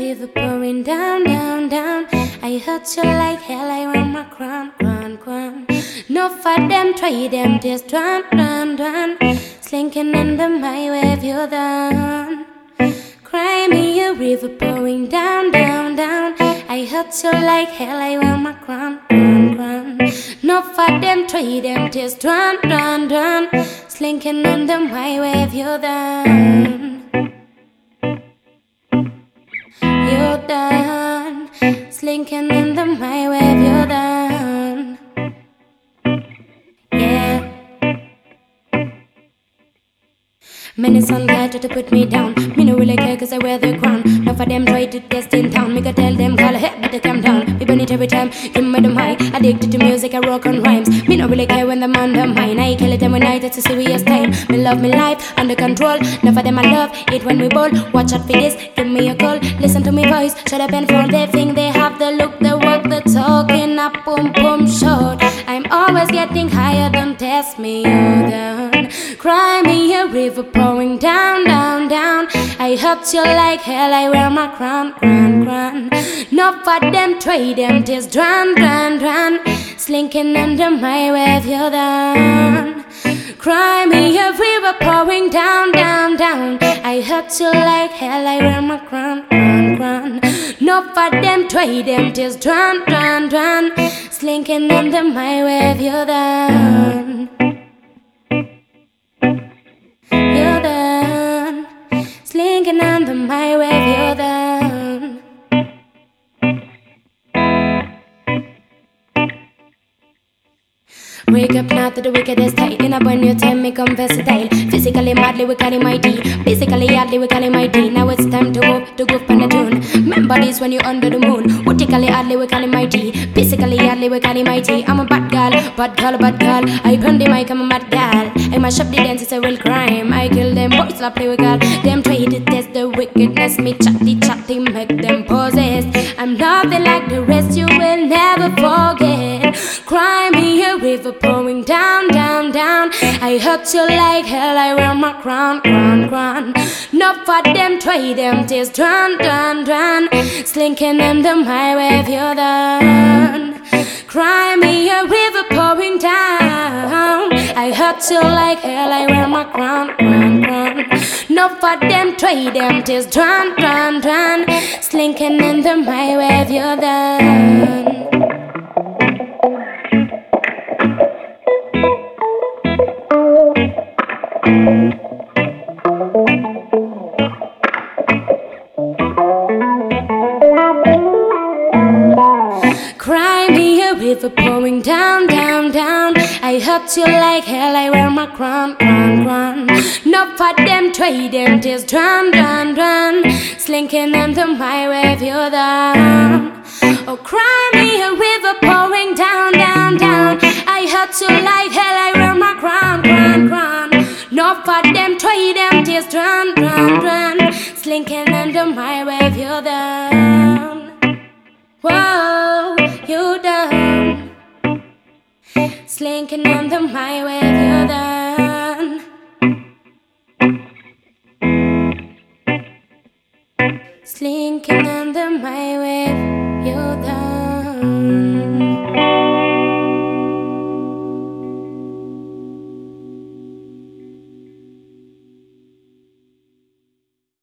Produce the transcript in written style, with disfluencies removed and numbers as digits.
river pouring down, down, down. I hurt you like hell, I want my crown, crown, crown. No for them, try them, just run, run, run. Slinking under my wave, you're done. Cry me a river pouring down, down, down. I hurt you like hell, I want my crown, crown, crown. No for them, try them, just run, run, run. Slinking under my wave, you're done. You're done. Slinking under my wave, you're done. Yeah. Many sun guy try to put me down. Me no really care cause I wear the crown. Now for them try to test in town. Me go tell them call ahead but they come down. Me burn it every time, give me the mic. Addicted to music, I rock on rhymes. Me no really care when them under mine. I kill it every night, it's a serious time. Me love me life, under control. Now for them I love it when we ball. Watch out for this, give me a call. Listen to me voice, shut up and fall. They think they have the look, the work, the talking. Up boom boom short. I'm always getting higher, don't test me, you're down. Cry me a river pouring down, down, down. I hurt you like hell, I wear my crown, crown, crown. No for them, try them, just run, run, run. Slinking under my wave, you're done. Cry me a river pouring down, down, down. I hurt you like hell, I wear my crown, crown, crown. No for them, try them, just run, run, run. Slinking under my wave, you're done. You're done. Slinking under my wave, you're done. Wake up now to the wickedest tide. In a brand new time, me come versatile. Physically, madly, we call it my D. Basically, hardly, we call it my D. Now it's time to go on the tune. Remember this when you're under the moon. Vertically, hardly, we call it my D. Physically, hardly, we call it my D. I'm a bad girl, bad girl, bad girl. I run the mic, I'm a mad girl. I mash up the dance, it's a real crime. I kill them boys, I play with girl. Them try to test the wickedness. Me chatty, make them possessed. I'm nothing like the rest, you will never forget. Cry me a river pouring down, down, down. I hurt you like hell, I wear my crown, crown, crown. No for them, try them, just run, run, run. Slinking under my wave, you're done. Cry me a river pouring down. I hurt you like hell, I wear my crown, crown, crown. No for them, try them, just run, run, run. Slinking under my wave, you're done. Cry me a river pouring down, down, down. I hurt you like hell, I wear my crown, crown, crown. No for them, try them, just run, run, run. Slinking under my wave, you're done. Oh, cry me a river pouring down, down, down. I hurt you like hell, I wear my crown, crown, crown. No for them, try them, just run, run, run. Slinking under my wave, you're done. Whoa, you done. Slinking under my wave, you're done. Slinking under my wave.